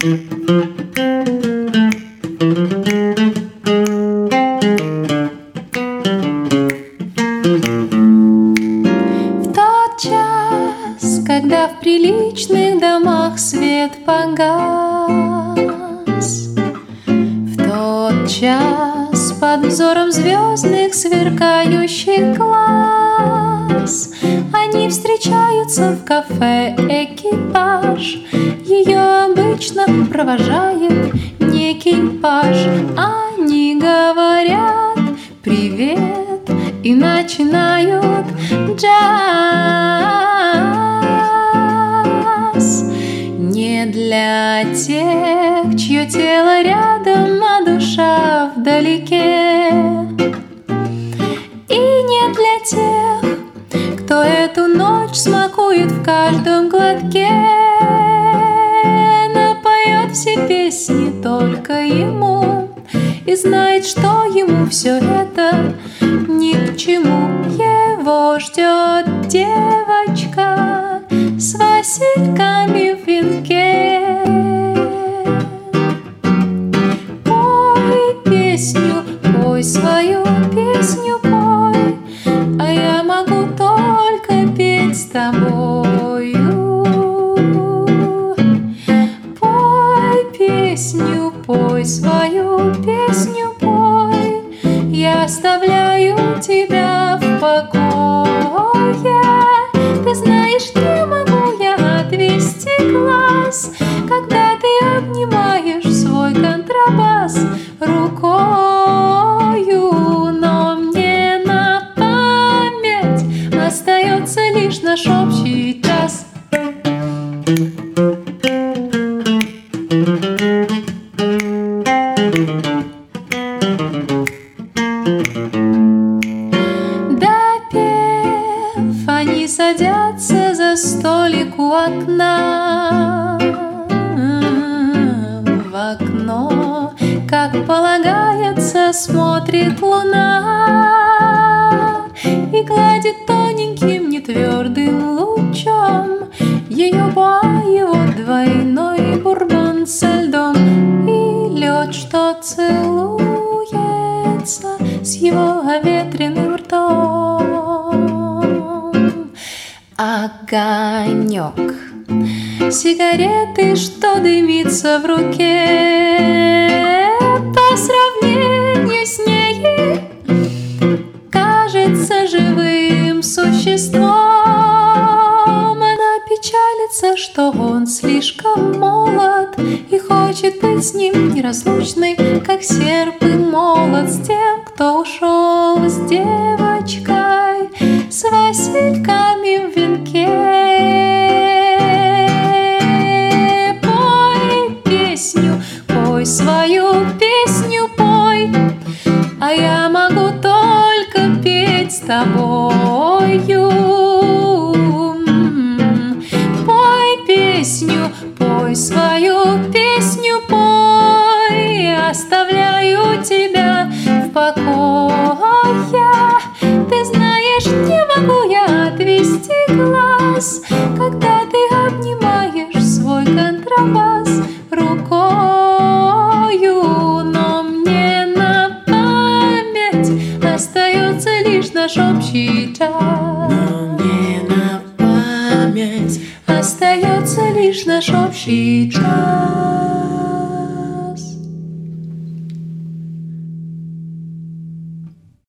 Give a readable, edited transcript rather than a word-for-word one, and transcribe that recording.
В тот час, когда в приличных домах свет погас, в тот час под взором звездных сверкающих глаз они встречаются в кафе экипаж. Ее обычно провожает некий паж. Они говорят «Привет» и начинают джаз. Не для тех, чье тело рядом, а душа вдалеке. И не для тех, кто эту ночь смакует в каждом глотке. Напоет все песни только ему и знает, что ему все это ни к чему. Его ждет девочка с васильками в венке. Пой песню, пой свою песню, пой, а я могу только петь с тобою. Пой песню, пой свою песню, пой, я оставляю тебя в покое. Ты знаешь, не могу я отвести глаз, когда ты обнимаешь свой контрабас рукою. Но мне на память остается лишь наш общий час. Допев, они садятся за столик у окна. В окно, как полагается, смотрит луна и гладит тоненьким нетвердым лучом ее боа, его двойной бурбон со льдом и лед, что целуется с его ветреным ртом. Огонек сигареты, что дымится в руке, по сравнению с ней кажется живым существом. Она печалится, что он слишком молод и хочет быть с ним неразлучной, как серп и молот, с тем, кто ушел с девочкой с васильками в венке. Пой песню, пой свою песню, пой, а я могу только петь с тобою. Пой песню, пой свою песню, пой, оставляю тебя в покое. Ты знаешь, не могу я отвести глаз, когда ты обнимаешь свой контрабас рукою. Но мне на память остается лишь наш общий час. Но мне на память Остается лишь наш общий час.